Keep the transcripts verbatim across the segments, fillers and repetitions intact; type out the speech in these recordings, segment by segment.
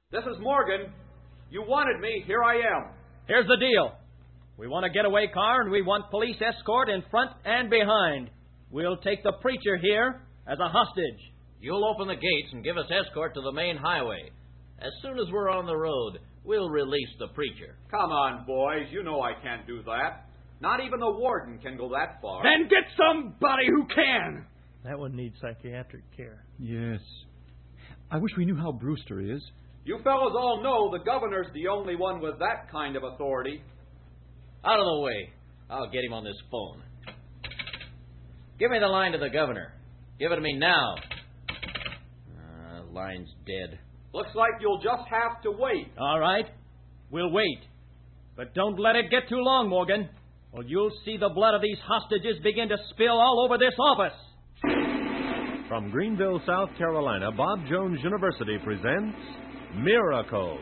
This is Morgan. You wanted me. Here I am. Here's the deal. We want a getaway car, and we want police escort in front and behind. We'll take the preacher here as a hostage. You'll open the gates and give us escort to the main highway. As soon as we're on the road, we'll release the preacher. Come on, boys. You know I can't do that. Not even the warden can go that far. Then get somebody who can. That one needs psychiatric care. Yes. I wish we knew how Brewster is. You fellows all know the governor's the only one with that kind of authority. Out of the way. I'll get him on this phone. Give me the line to the governor. Give it to me now. Uh, line's dead. Looks like you'll just have to wait. All right. We'll wait. But don't let it get too long, Morgan, or you'll see the blood of these hostages begin to spill all over this office. From Greenville, South Carolina, Bob Jones University presents Miracles.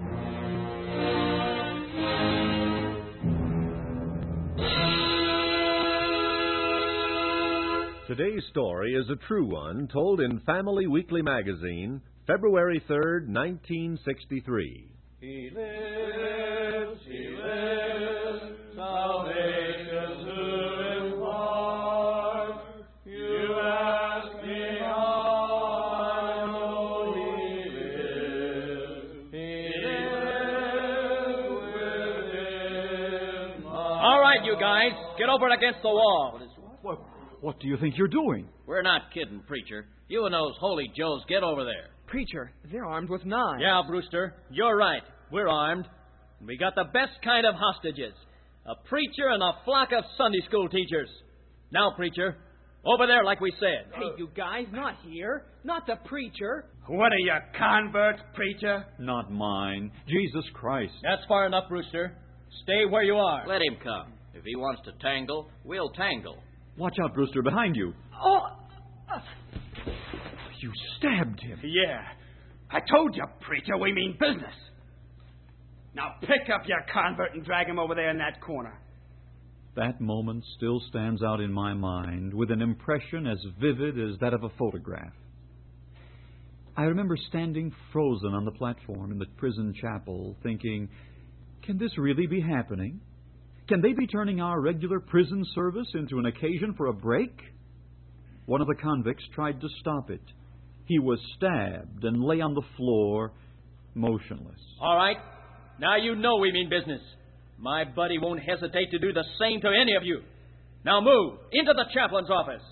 Today's story is a true one, told in Family Weekly magazine, February third, nineteen sixty-three. He lives, he lives, salvation's who impart. You ask me how I know he lives. He lives within my All right, you guys, get over against the wall. What, what do you think you're doing? We're not kidding, preacher. You and those holy Joes, get over there. Preacher, they're armed with knives. Yeah, Brewster, you're right. We're armed. We got the best kind of hostages. A preacher and a flock of Sunday school teachers. Now, preacher, over there like we said. Hey, you guys, not here. Not the preacher. What are you, converts, preacher? Not mine. Jesus Christ. That's far enough, Brewster. Stay where you are. Let him come. If he wants to tangle, we'll tangle. Watch out, Brewster, behind you. Oh! Uh, You stabbed him. Yeah. I told you, preacher, we mean business. Now pick up your convert and drag him over there in that corner. That moment still stands out in my mind with an impression as vivid as that of a photograph. I remember standing frozen on the platform in the prison chapel, thinking, can this really be happening? Can they be turning our regular prison service into an occasion for a break? One of the convicts tried to stop it. He was stabbed and lay on the floor, motionless. All right. Now you know we mean business. My buddy won't hesitate to do the same to any of you. Now move into the chaplain's office.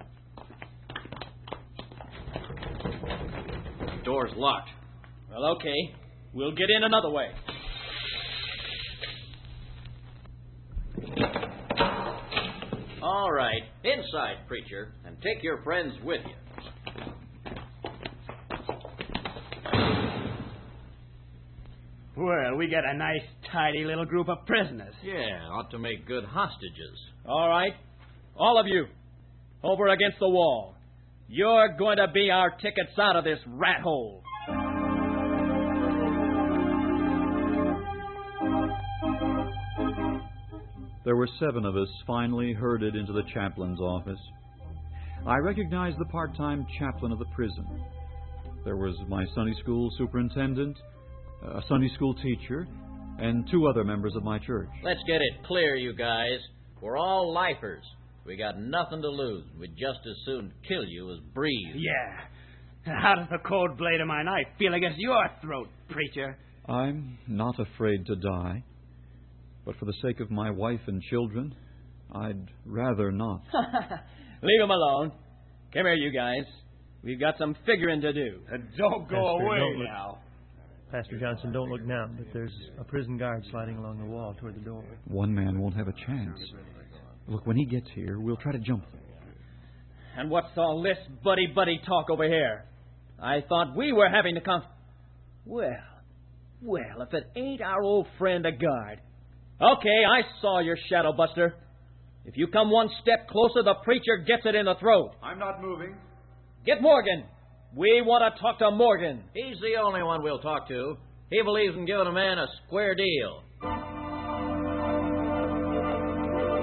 Door's locked. Well, okay. We'll get in another way. All right. Inside, preacher, and take your friends with you. Well, we got a nice, tidy little group of prisoners. Yeah, ought to make good hostages. All right. All of you, over against the wall. You're going to be our tickets out of this rat hole. There were seven of us finally herded into the chaplain's office. I recognized the part-time chaplain of the prison. There was my Sunday school superintendent, a Sunday school teacher, and two other members of my church. Let's get it clear, you guys. We're all lifers. We got nothing to lose. We'd just as soon kill you as breathe. Yeah. How does the cold blade of my knife feel against your throat, preacher? I'm not afraid to die, but for the sake of my wife and children, I'd rather not. Leave him alone. Come here, you guys. We've got some figuring to do. Uh, don't go Pastor, away don't look. now. Pastor Johnson, don't look now, but there's a prison guard sliding along the wall toward the door. One man won't have a chance. Look, when he gets here, we'll try to jump him. And what's all this buddy-buddy talk over here? I thought we were having to come... Well, well, if it ain't our old friend, a guard. Okay, I saw your shadow, Buster. If you come one step closer, the preacher gets it in the throat. I'm not moving. Get Morgan. We want to talk to Morgan. He's the only one we'll talk to. He believes in giving a man a square deal.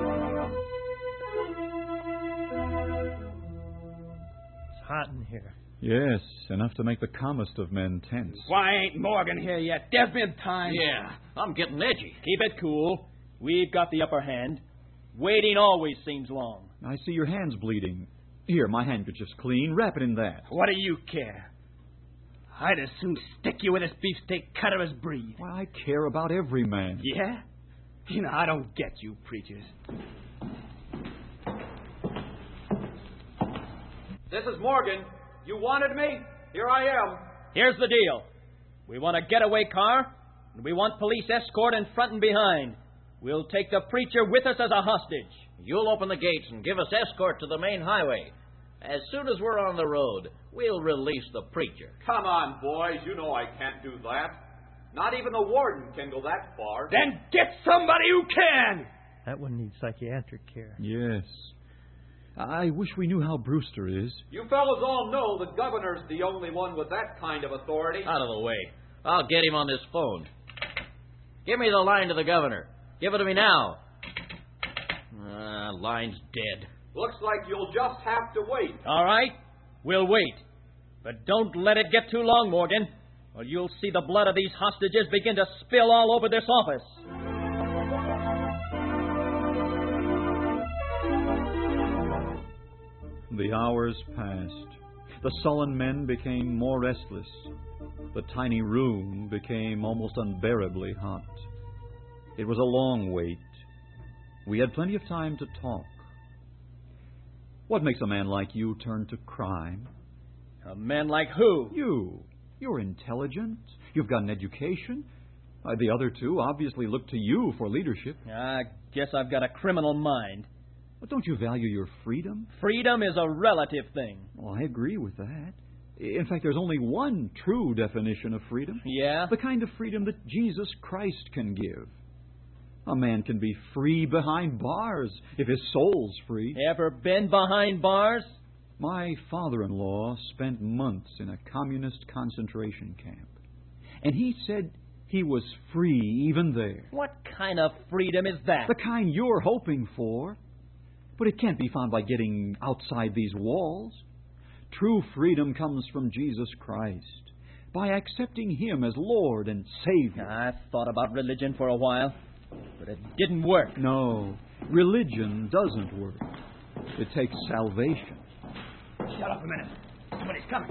It's hot in here. Yes, enough to make the calmest of men tense. Why ain't Morgan here yet? There's been time. Yeah, I'm getting edgy. Keep it cool. We've got the upper hand. Waiting always seems long. I see your hand's bleeding. Here, my handkerchief's clean. Wrap it in that. What do you care? I'd as soon stick you with this beefsteak cutter as breathe. Why, I care about every man. Yeah? You know, I don't get you preachers. This is Morgan. You wanted me? Here I am. Here's the deal. We want a getaway car, and we want police escort in front and behind. We'll take the preacher with us as a hostage. You'll open the gates and give us escort to the main highway. As soon as we're on the road, we'll release the preacher. Come on, boys. You know I can't do that. Not even the warden can go that far. Then get somebody who can! That one needs psychiatric care. Yes. I wish we knew how Brewster is. You fellows all know the governor's the only one with that kind of authority. Out of the way. I'll get him on this phone. Give me the line to the governor. Give it to me now. Ah, line's dead. Looks like you'll just have to wait. All right, we'll wait. But don't let it get too long, Morgan, or you'll see the blood of these hostages begin to spill all over this office. The hours passed. The sullen men became more restless. The tiny room became almost unbearably hot. It was a long wait. We had plenty of time to talk. What makes a man like you turn to crime? A man like who? You. You're intelligent. You've got an education. Uh, the other two obviously look to you for leadership. I guess I've got a criminal mind. But don't you value your freedom? Freedom is a relative thing. Well, I agree with that. In fact, there's only one true definition of freedom. Yeah? The kind of freedom that Jesus Christ can give. A man can be free behind bars if his soul's free. Ever been behind bars? My father-in-law spent months in a communist concentration camp. And he said he was free even there. What kind of freedom is that? The kind you're hoping for. But it can't be found by getting outside these walls. True freedom comes from Jesus Christ, by accepting Him as Lord and Savior. I thought about religion for a while, but it didn't work. No, religion doesn't work. It takes salvation. Shut up a minute. Somebody's coming.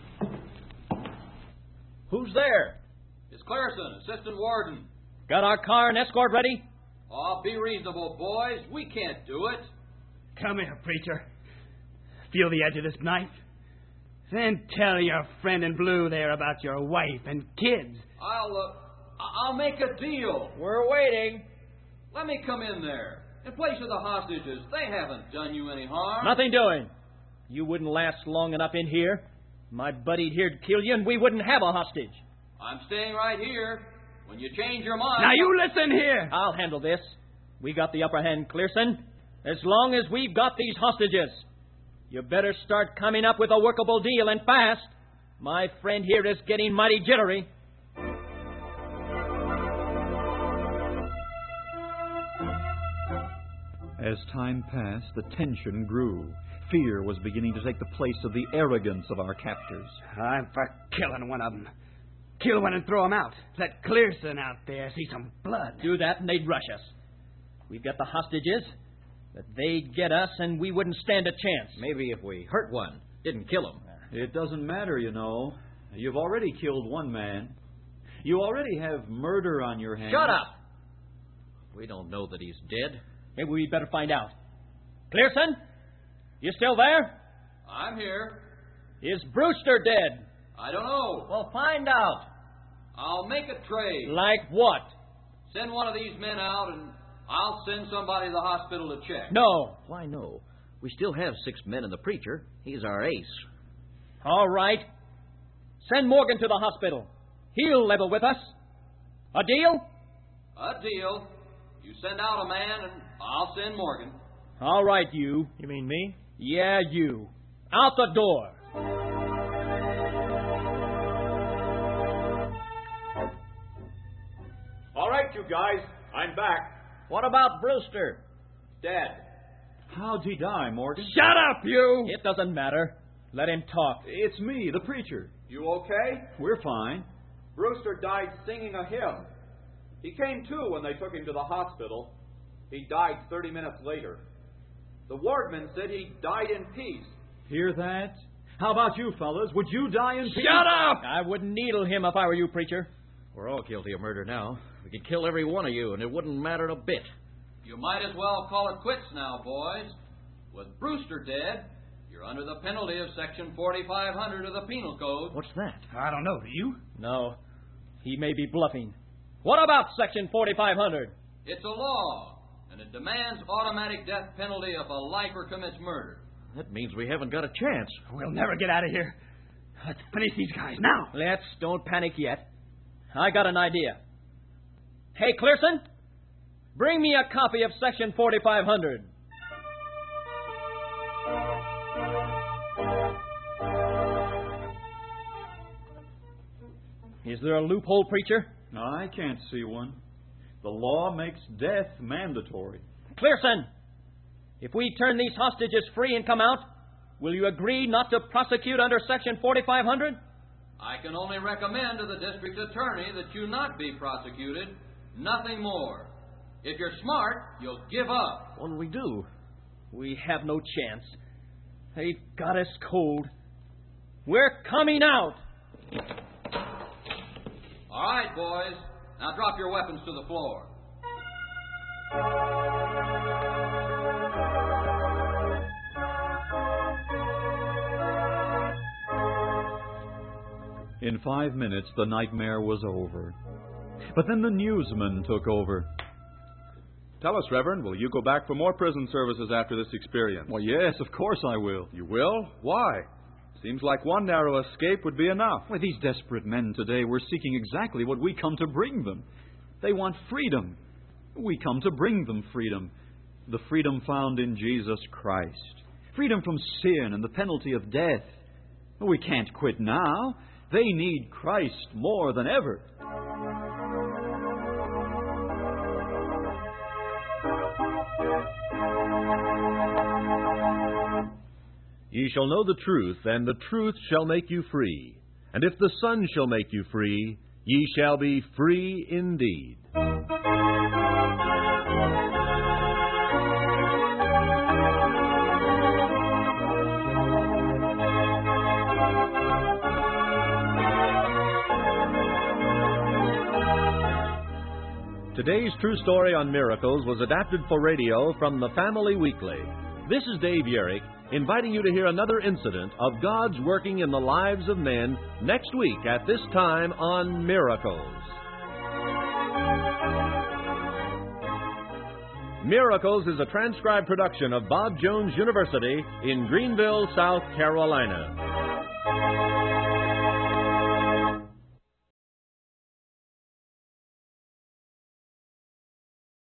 Who's there? It's Clareson, assistant warden. Got our car and escort ready? Oh, be reasonable, boys. We can't do it. Come here, preacher. Feel the edge of this knife? Then tell your friend in blue there about your wife and kids. I'll, uh, I'll make a deal. We're waiting. Let me come in there. In place of the hostages, they haven't done you any harm. Nothing doing. You wouldn't last long enough in here. My buddy here'd kill you, and we wouldn't have a hostage. I'm staying right here. When you change your mind... Now you listen here. I'll handle this. We got the upper hand, Clearson. As long as we've got these hostages. You better start coming up with a workable deal, and fast. My friend here is getting mighty jittery. As time passed, the tension grew. Fear was beginning to take the place of the arrogance of our captors. I'm for killing one of them. Kill one and throw him out. Let Clearson out there see some blood. Do that and they'd rush us. We've got the hostages, but they'd get us and we wouldn't stand a chance. Maybe if we hurt one, didn't kill him. It doesn't matter, you know. You've already killed one man. You already have murder on your hands. Shut up! We don't know that he's dead. Maybe we'd better find out. Clearson? You still there? I'm here. Is Brewster dead? I don't know. Well, find out. I'll make a trade. Like what? Send one of these men out, and I'll send somebody to the hospital to check. No. Why, no. We still have six men and the preacher. He's our ace. All right. Send Morgan to the hospital. He'll level with us. A deal? A deal. You send out a man, and I'll send Morgan. All right, you. You mean me? Yeah, you. Out the door. All right, you guys. I'm back. What about Brewster? Dead. How'd he die, Morgan? Shut up, you! It doesn't matter. Let him talk. It's me, the preacher. You okay? We're fine. Brewster died singing a hymn. He came to when they took him to the hospital. He died thirty minutes later. The wardman said he died in peace. Hear that? How about you, fellas? Would you die in peace? Shut up! I wouldn't needle him if I were you, preacher. We're all guilty of murder now. We could kill every one of you, and it wouldn't matter a bit. You might as well call it quits now, boys. With Brewster dead, you're under the penalty of Section forty-five hundred of the Penal Code. What's that? I don't know. Do you? No. He may be bluffing. What about Section forty-five hundred? It's a law, and it demands automatic death penalty if a lifer commits murder. That means we haven't got a chance. We'll never get out of here. Let's finish these guys now. Let's don't panic yet. I got an idea. Hey, Clearson, bring me a copy of Section forty-five hundred. Is there a loophole, preacher? I can't see one. The law makes death mandatory. Clearson, if we turn these hostages free and come out, will you agree not to prosecute under Section forty-five hundred? I can only recommend to the district attorney that you not be prosecuted. Nothing more. If you're smart, you'll give up. What'll we do? We have no chance. They've got us cold. We're coming out. All right, boys. Now drop your weapons to the floor. In five minutes, the nightmare was over. But then the newsman took over. Tell us, Reverend, will you go back for more prison services after this experience? Well, yes, of course I will. You will? Why? Seems like one narrow escape would be enough. Why, these desperate men today were seeking exactly what we come to bring them. They want freedom. We come to bring them freedom. The freedom found in Jesus Christ. Freedom from sin and the penalty of death. We can't quit now. They need Christ more than ever. Ye shall know the truth, and the truth shall make you free. And if the Son shall make you free, ye shall be free indeed. Today's true story on miracles was adapted for radio from the Family Weekly. This is Dave Yerrick, inviting you to hear another incident of God's working in the lives of men next week at this time on Miracles. Miracles is a transcribed production of Bob Jones University in Greenville, South Carolina.